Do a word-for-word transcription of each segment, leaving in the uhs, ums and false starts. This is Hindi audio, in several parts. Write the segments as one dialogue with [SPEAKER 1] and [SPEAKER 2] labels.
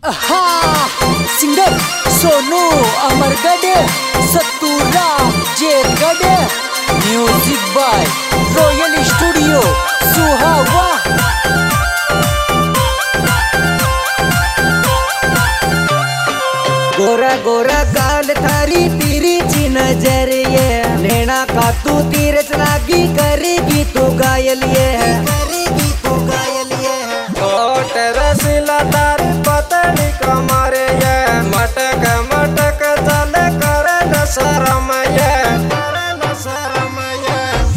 [SPEAKER 1] हाँ, singer Sonu Amargarh Satura Jetgarh, music by royal studio Suhawa. गोरा गोरा गाल थारी तिरी ची नजर ये, नैना का तू तीरच लागी करेगी तू घायल ये है, करेगी तू घायल ये है।
[SPEAKER 2] होठ रसीला तारी पतली कमर ये, मटक मटक चले करे न शरम ये, करे न शरम ये।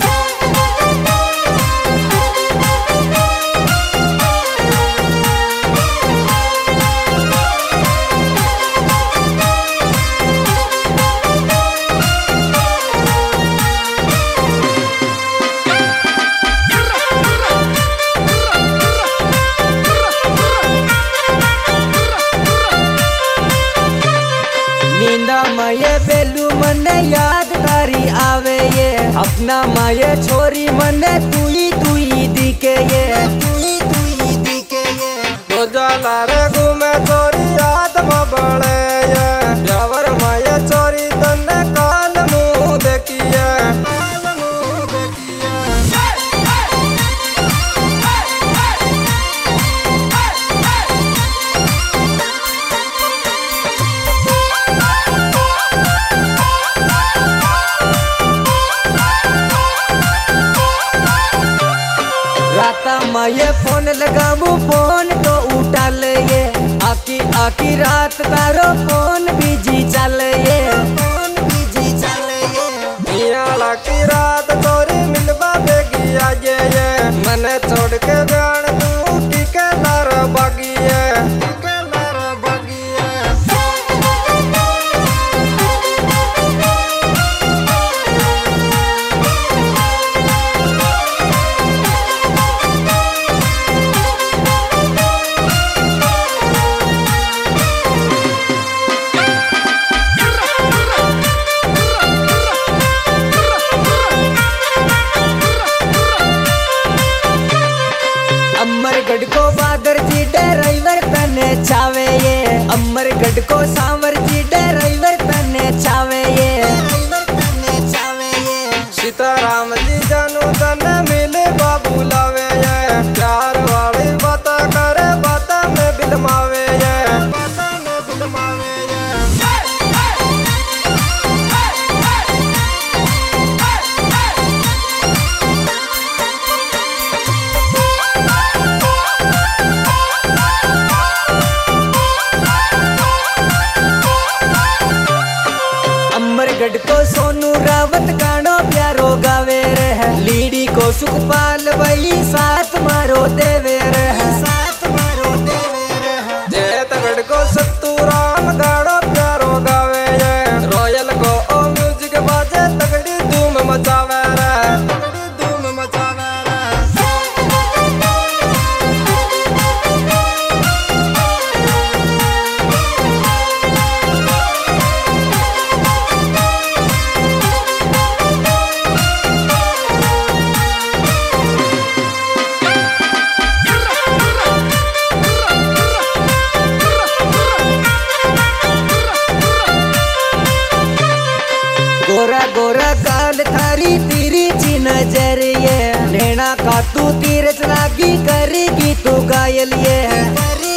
[SPEAKER 1] नींदा मये बेलू मने याद तारी आवे ये, अपना मये छोरी मने तुई तुई दिखे ये, तुई तुई दिखे ये।
[SPEAKER 2] तो जाला रे घूमे चोरी याद में बड़े ये, यावर मये चोरी तन्ने काल मुँह देखिए, काल मुँह देखिए।
[SPEAKER 1] राता मये फोन लगामू फोन तो उठा ले ये, आकी आकी रात तारो फोन बिजी चल ये, फोन बिजी चल ये।
[SPEAKER 2] मियाला की रात चोरी मिलवा बेगी आजे ये, मने छोड़ के जान तू टिके लार बागी ये, टिके लार बागी ये।
[SPEAKER 1] अमरगढ़ को बादर जी ड्राइवर तने चावे ये, अमरगढ़ को सांवर जी ड्राइवर तने चावे ये, ड्राइवर तने चावे ये।
[SPEAKER 2] सीताराम जी जानू तने मिले बाबू लावे ये, प्यार वाली बात करे बात में बिलमावे ये, बात में बिलमावे ये।
[SPEAKER 1] अमरगढ़ को सोनू रावत गानो प्यारो गावे रहे, लीडी को सुखपाल वही साथ मारो देवे रहे, साथ मारो देवे रहे।
[SPEAKER 2] जेतगढ़ को सत्तू राम गाड़ो प्यारो गावे ये, रॉयल को ओ म्यूजिक बाजे तगड़ी धूम मचावे रे, तगड़ी धूम मचावे रे।
[SPEAKER 1] गोरा गोरा गाल थारी तिरी ची नजर ये, नैना का तू तीरच लागी करेगी तू घायल ये है,